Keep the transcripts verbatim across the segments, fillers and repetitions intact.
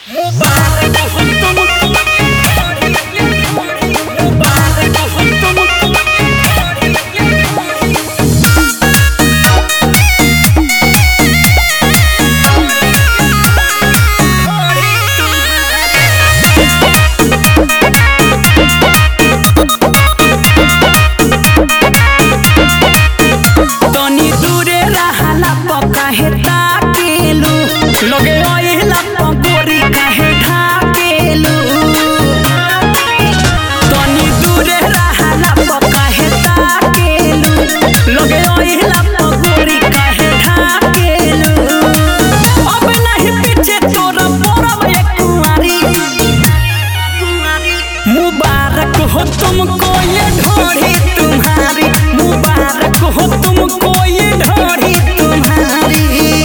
मुबारक हो तुमको ये ढोढ़ी तुम्हारी, मुबारक हो तुमको ये ढोढ़ी तुम्हारी।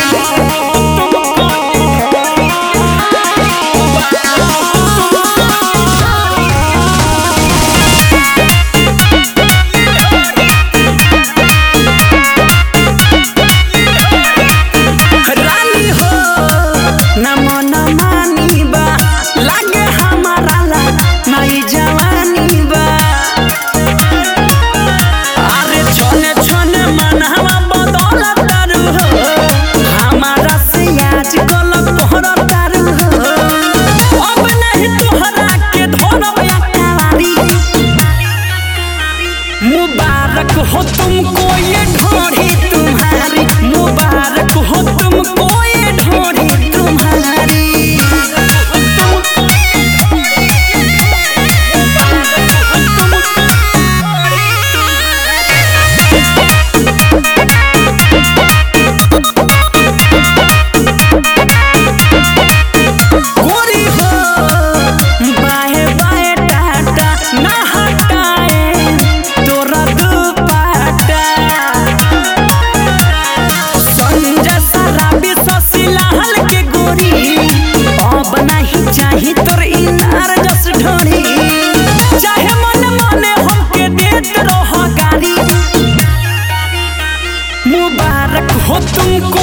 रानी हो नमो नमानी बा, लागे हमारा ला नई जवानी बा। अरे छोने छोने मनहवा बदल तारू हो, हमारा से आज कल कोहरा तारू हो। अब नहीं तोहरा के धरब अकवारी, मुबारक हो तुमको ये ढोढ़ी तुम्हारी, मुबारक हो तुमको ये ढोढ़ी तुम्हारी। गोरी हो बाए बाए टाटा ना हटाए तोरा दुपट्टा। संजय शराबी शशि लाल के गोरी, अब नहीं चाही तोर इनार जस ढोढ़ी। चाहे मन मने हमके देत रह गारी, मुबारक हो तुमको